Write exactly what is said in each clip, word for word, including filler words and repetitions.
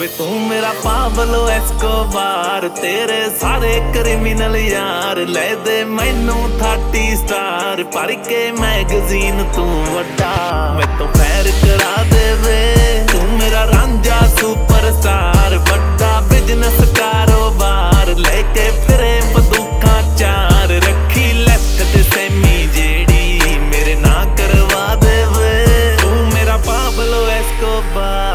वे तू मेरा Pablo Escobar, तेरे सारे क्रिमिनल यार ले दे मैनू थर्टी स्टार, पढ़ के मैगजीन तू वड्डा मैं तो पैर करा दे वे। तू मेरा रांझा सुपरस्टार, बड़ा बिजनेस कारोबार लेके फिरे बंदूकां चार, रखी लेफ्ट ते सेमी जेड़ी मेरे ना करवा दे वे। तू मेरा पाब्लो एस्कोबार।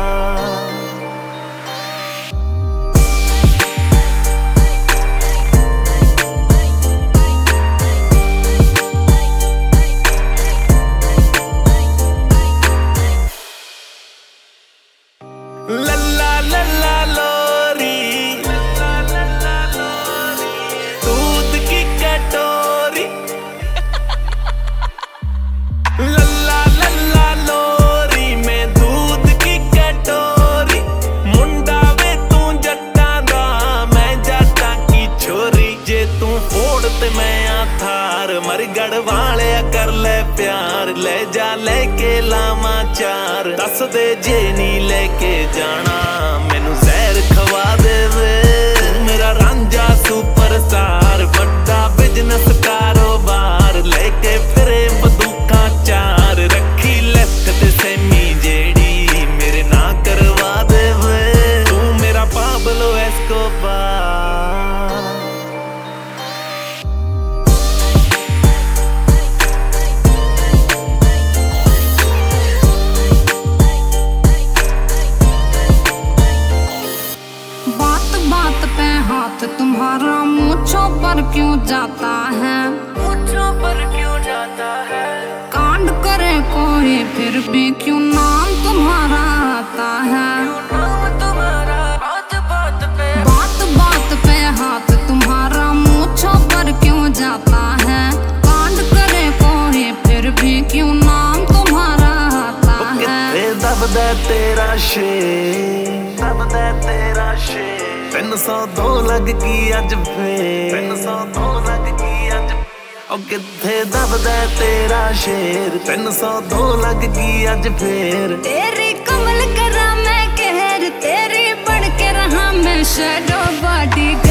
लल्ला लल्ला लोरी, दूध की कटोरी। लल्ला लल्ला लोरी में दूध की कटोरी, मुंडा वे तू जट्टा दा मैं जट्टा की छोरी। जे तू फोड़ ते मैं आ थार, मरगढ़ वाले कर ले प्यार, ले जा लेके लावा चार, दस दे जे नी लेके जाना मैनू जहर खवा दे वे। मेरा रांझा सुपरस्टार, बड़ा बिजनेस कारोबार लेके फिरे बंदूकां चार, रखी लेफ्ट ते सेमी जेड़ी मेरे ना करवा दे वे। तू मेरा पाब्लो एस्कोबार। बात पे हाथ तुम्हारा मूंछों पर क्यों जाता है, मूंछों पर क्यों जाता है। कांड करे कोई फिर भी क्यों नाम तुम्हारा आता है, नाम तुम्हारा बात बात पे। बात बात पे हाथ तुम्हारा मूंछों पर क्यों जाता है, कांड करे कोई फिर भी क्यों नाम तुम्हारा आता है। दबदा तेरा शेर, दबदा तेरा शेर, तीन सौ दो लग गई अज फेर, तीन सौ दो लग गई अज। ओ किथे दबदा तेरा शेर, तीन सौ दो लग गई अज फेर। तेरी कमल करा मैं कहर, तेरी बन के रहा मैं शैडो बॉडी।